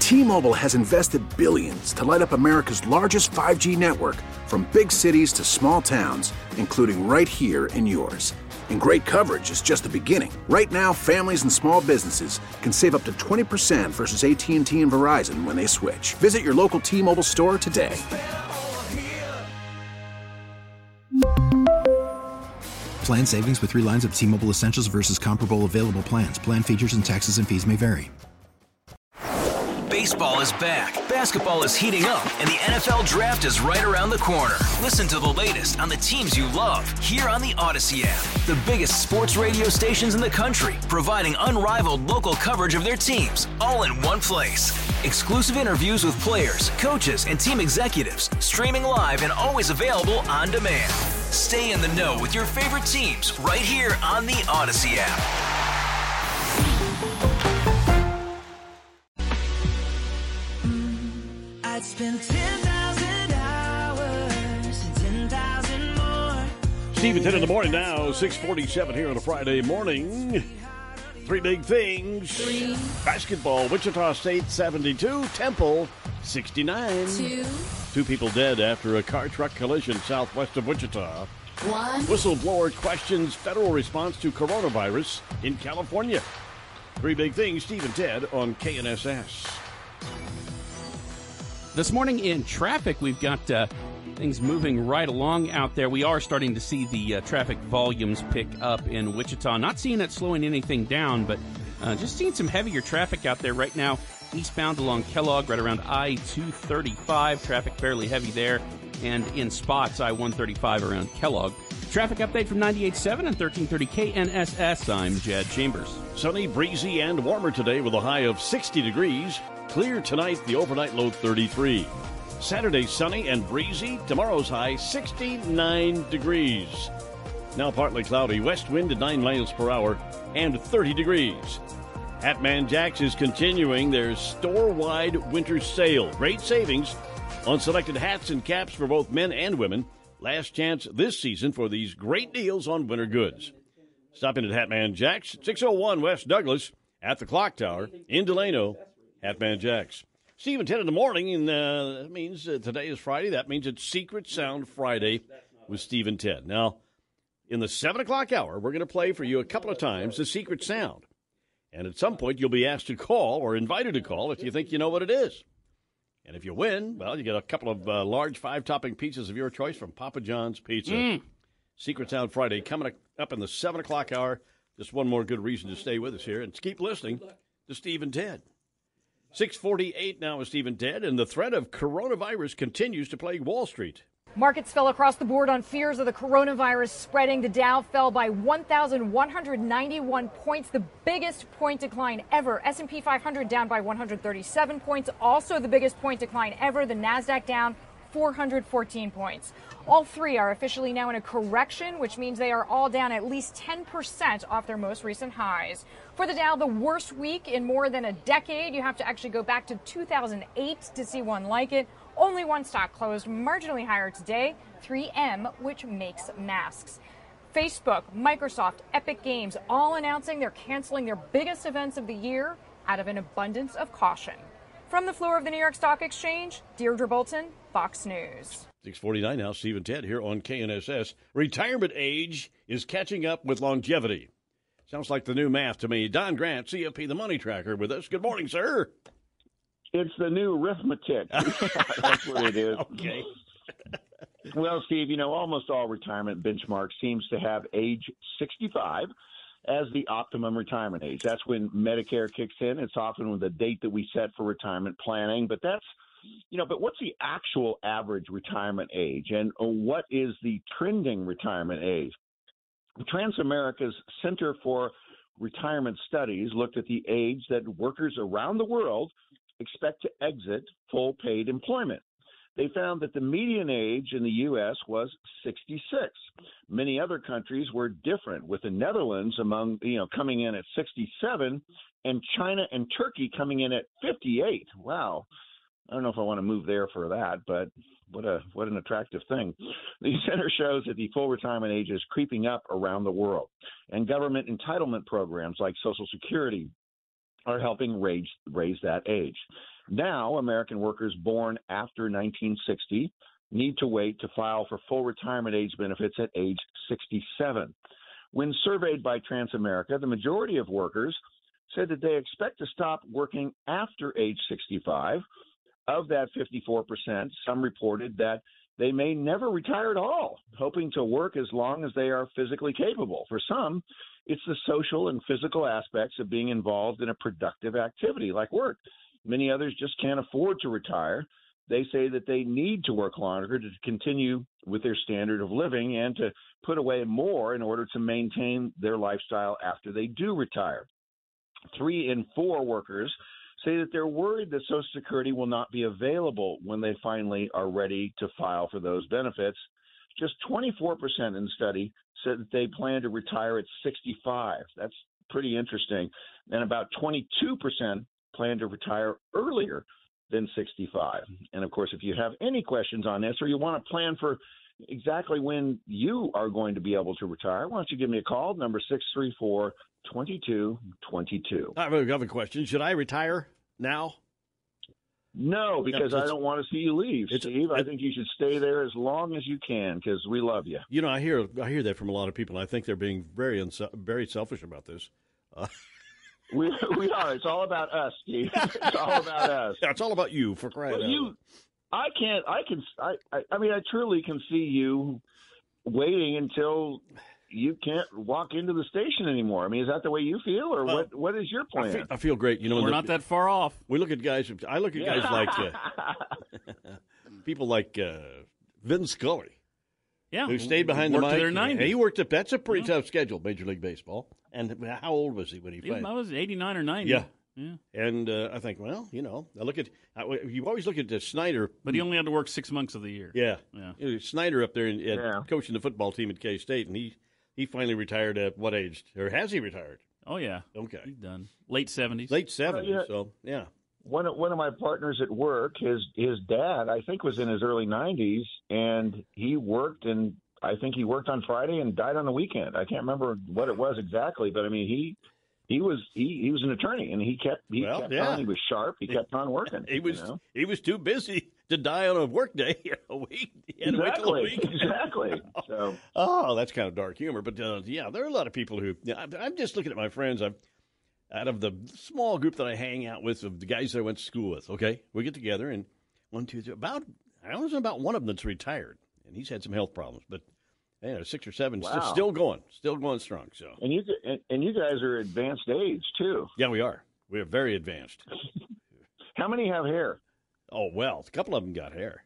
T-Mobile has invested billions to light up America's largest 5G network, from big cities to small towns, including right here in yours. And great coverage is just the beginning. Right now, families and small businesses can save up to 20% versus AT&T and Verizon when they switch. Visit your local T-Mobile store today. Plan savings with 3 lines of T-Mobile Essentials versus comparable available plans. Plan features and taxes and fees may vary. Baseball is back, basketball is heating up, and the NFL Draft is right around the corner. Listen to the latest on the teams you love here on the Odyssey app. The biggest sports radio stations in the country, providing unrivaled local coverage of their teams, all in one place. Exclusive interviews with players, coaches, and team executives, streaming live and always available on demand. Stay in the know with your favorite teams right here on the Odyssey app. I'd spend 10,000 hours and 10,000 more. Steve and 10 in the morning now, 6:47 here on a Friday morning. 3 big things. Basketball, Wichita State 72, Temple 69. 2 people dead after a car truck collision southwest of Wichita. 1. Whistleblower questions federal response to coronavirus in California. 3 big things, Steve and Ted on KNSS. This morning in traffic, we've got things moving right along out there. We are starting to see the traffic volumes pick up in Wichita. Not seeing it slowing anything down, but just seeing some heavier traffic out there right now. Eastbound along Kellogg, right around I-235. Traffic fairly heavy there. And in spots, I-135 around Kellogg. Traffic update from 98.7 and 1330 KNSS. I'm Jed Chambers. Sunny, breezy, and warmer today with a high of 60 degrees. Clear tonight, the overnight low 33. Saturday, sunny and breezy. Tomorrow's high 69 degrees. Now partly cloudy, west wind at 9 miles per hour and 30 degrees. Hatman Jacks is continuing their store-wide winter sale. Great savings on selected hats and caps for both men and women. Last chance this season for these great deals on winter goods. Stop in at Hatman Jacks, 601 West Douglas, at the Clock Tower in Delano. Hatman Jacks. Steve and 10 in the morning, and that means today is Friday. That means it's Secret Sound Friday with Steve and Ted. Now, in the 7 o'clock hour, we're going to play for you a couple of times the Secret Sound. And at some point, you'll be asked to call or invited to call if you think you know what it is. And if you win, well, you get a couple of large 5-topping pizzas of your choice from Papa John's Pizza. Secret Sound Friday coming up in the 7 o'clock hour. Just one more good reason to stay with us here and keep listening to Steve and Ted. 6:48 now with Steve and Ted, and the threat of coronavirus continues to plague Wall Street. Markets fell across the board on fears of the coronavirus spreading. The Dow fell by 1,191 points, the biggest point decline ever. S&P 500 down by 137 points, also the biggest point decline ever. The Nasdaq down 414 points. All three are officially now in a correction, which means they are all down at least 10% off their most recent highs. For the Dow, the worst week in more than a decade. You have to actually go back to 2008 to see one like it. Only one stock closed marginally higher today, 3M, which makes masks. Facebook, Microsoft, Epic Games, all announcing they're canceling their biggest events of the year out of an abundance of caution. From the floor of the New York Stock Exchange, Deirdre Bolton, Fox News. 6:49 now, Steve and Ted here on KNSS. Retirement age is catching up with longevity. Sounds like the new math to me. Don Grant, CFP, the Money Tracker, with us. Good morning, sir. It's the new arithmetic. That's what it is. Okay. Well, Steve, almost all retirement benchmarks seems to have age 65 as the optimum retirement age. That's when Medicare kicks in. It's often the date that we set for retirement planning. But but what's the actual average retirement age? And what is the trending retirement age? Transamerica's Center for Retirement Studies looked at the age that workers around the world expect to exit full paid employment. They found that the median age in the U.S. was 66. Many other countries were different, with the Netherlands coming in at 67, and China and Turkey coming in at 58. Wow. I don't know if I want to move there for that, but what an attractive thing. The center shows that the full retirement age is creeping up around the world, and government entitlement programs like Social Security are helping raise that age. Now, American workers born after 1960 need to wait to file for full retirement age benefits at age 67. When surveyed by Transamerica, the majority of workers said that they expect to stop working after age 65. Of that 54%, some reported that they may never retire at all, hoping to work as long as they are physically capable. For some, it's the social and physical aspects of being involved in a productive activity like work. Many others just can't afford to retire. They say that they need to work longer to continue with their standard of living and to put away more in order to maintain their lifestyle after they do retire. 3 in 4 workers say that they're worried that Social Security will not be available when they finally are ready to file for those benefits. Just 24% in the study said that they plan to retire at 65. That's pretty interesting. And about 22% plan to retire earlier than 65. And, of course, if you have any questions on this or you want to plan for exactly when you are going to be able to retire, why don't you give me a call, number 634-2222. I have a question. Should I retire now? No, because I don't want to see you leave, Steve. I think you should stay there as long as you can because we love you. You know, I hear that from a lot of people. I think they're being very selfish about this. We are. It's all about us, Steve. It's all about us. Yeah, it's all about you, for crying out loud. I mean, I truly can see you waiting until you can't walk into the station anymore. I mean, is that the way you feel, or what is your plan? I feel great. You know, we're not that far off. We look at guys. I look at guys like people like Vin Scully. Yeah, who stayed behind the mic. To their 90s. He worked up. That's a pretty tough schedule, Major League Baseball. And how old was he when he played? I was 89 or 90. Yeah. And I think, well, you know, you always look at Snyder. But he only had to work 6 months of the year. Yeah. Snyder up there coaching the football team at K-State, and he finally retired at what age? Or has he retired? Oh, yeah. Okay. He's done. Late 70s. Late 70s, so, yeah. One of my partners at work, his dad, I think, was in his early 90s, and he worked, and I think he worked on Friday and died on the weekend. I can't remember what it was exactly, but I mean, he was an attorney, and he kept on. He was sharp. He kept on working. He was too busy to die on a work day a week. He had to wait till a week. Exactly. So, that's kind of dark humor, but there are a lot of people who. I'm just looking at my friends. Out of the small group that I hang out with, of the guys that I went to school with, okay, we get together and 1, 2, 3. About one of them that's retired, and he's had some health problems, but 6 or 7 still going strong. So, and you guys are advanced age too. Yeah, we are. We are very advanced. How many have hair? Oh well, a couple of them got hair.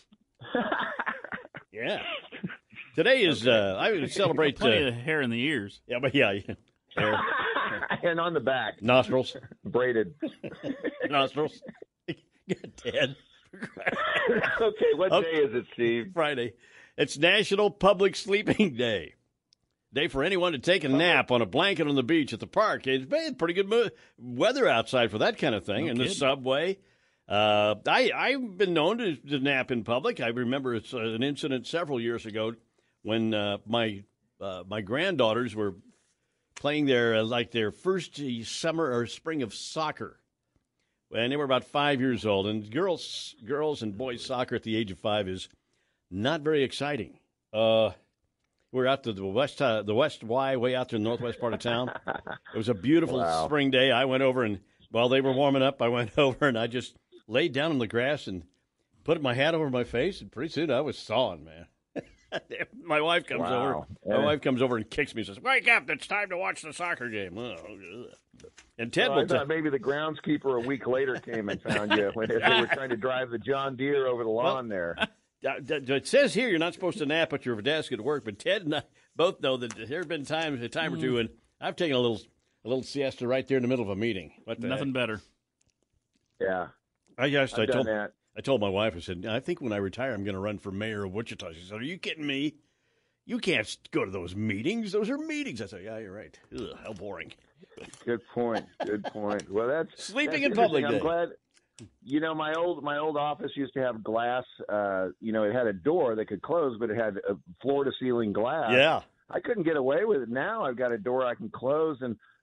Yeah. Today is I would celebrate plenty of hair in the ears. Yeah, but hair. And on the back. Nostrils. Braided. Nostrils. Ted. Okay, what day is it, Steve? Friday. It's National Public Sleeping Day. Day for anyone to take a nap on a blanket on the beach at the park. It's been pretty good weather outside for that kind of thing. The subway. I've been known to nap in public. I remember an incident several years ago when my granddaughters were playing their first summer or spring of soccer. And they were about 5 years old. And girls and boys soccer at the age of 5 is not very exciting. We're out to the West Y, way out to the northwest part of town. It was a beautiful spring day. I went over, and while they were warming up, I went over and I just laid down on the grass and put my hat over my face, and pretty soon I was sawing, man. My wife comes over. My wife comes over and kicks me and says, "Wake up! It's time to watch the soccer game." And Ted will. I thought maybe the groundskeeper a week later came and found you when they were trying to drive the John Deere over the lawn there. It says here you're not supposed to nap at your desk at work, but Ted and I both know that there have been a time or two, and I've taken a little siesta right there in the middle of a meeting. Nothing better. Yeah, I told my wife, I said, I think when I retire, I'm going to run for mayor of Wichita. She said, "Are you kidding me? You can't go to those meetings. Those are meetings." I said, "Yeah, you're right. Ugh, how boring." Good point. Well, that's sleeping in public day. I'm glad. You know, my old office used to have glass. It had a door that could close, but it had a floor-to-ceiling glass. Yeah. I couldn't get away with it. Now I've got a door I can close, and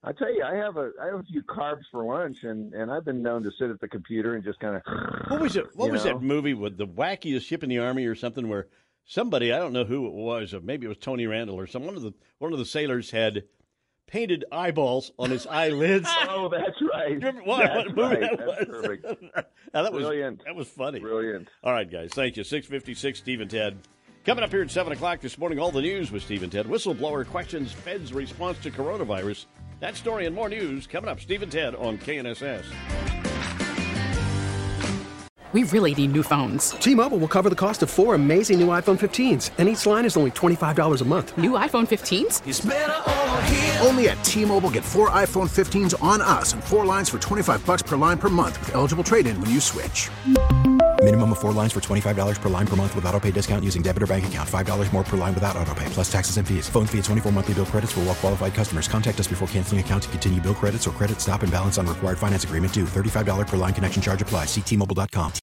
I tell you, I have a few carbs for lunch, and I've been known to sit at the computer and just kind of. What was it? What was that movie with the wackiest ship in the Army or something where somebody, I don't know who it was, maybe it was Tony Randall or one of the sailors had painted eyeballs on his eyelids. Oh, that's right. Remember what movie that was? That's perfect. Now, that Brilliant. That was funny. Brilliant. All right, guys. Thank you. 6:56, Steve and Ted. Coming up here at 7 o'clock this morning, all the news with Steve and Ted. Whistleblower questions Fed's response to coronavirus. That story and more news coming up. Steve and Ted on KNSS. We really need new phones. T-Mobile will cover the cost of 4 amazing new iPhone 15s, and each line is only $25 a month. New iPhone 15s? It's better over here. Only at T-Mobile, get 4 iPhone 15s on us and 4 lines for $25 per line per month with eligible trade-in when you switch. Minimum of 4 lines for $25 per line per month with autopay discount using debit or bank account. $5 more per line without autopay, plus taxes and fees. Phone fee at 24 monthly bill credits for well-qualified customers. Contact us before canceling account to continue bill credits or credit stop and balance on required finance agreement due. $35 per line connection charge applies. See T-Mobile.com.